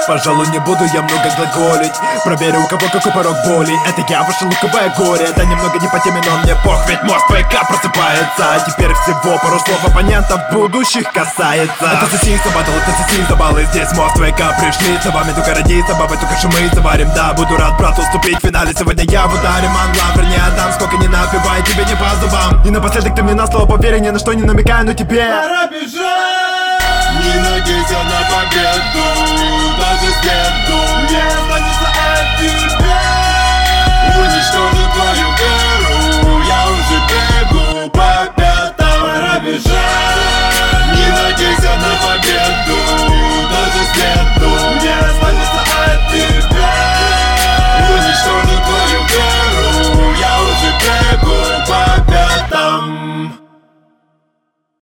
Пожалуй, не буду я много глаголить. Проверю, у кого какой порог боли. Это я, ваше луковое горе. Это немного не по теме, но мне пох. Ведь мозг ПК просыпается. А теперь всего пару слов оппонентов будущих касается. Это сосиса батл, это сосиса баллы. Здесь мозг ПК пришли. За вами только родиться, бабой только шумы заварим. Да, буду рад, брат, уступить в финале. Сегодня я в ударе, ман, лавр не отдам. Сколько не напивай, тебе не по зубам. И напоследок ты мне на слово поверь, ни на что не намекаю, но тебе пора бежать. Не надейся на победу.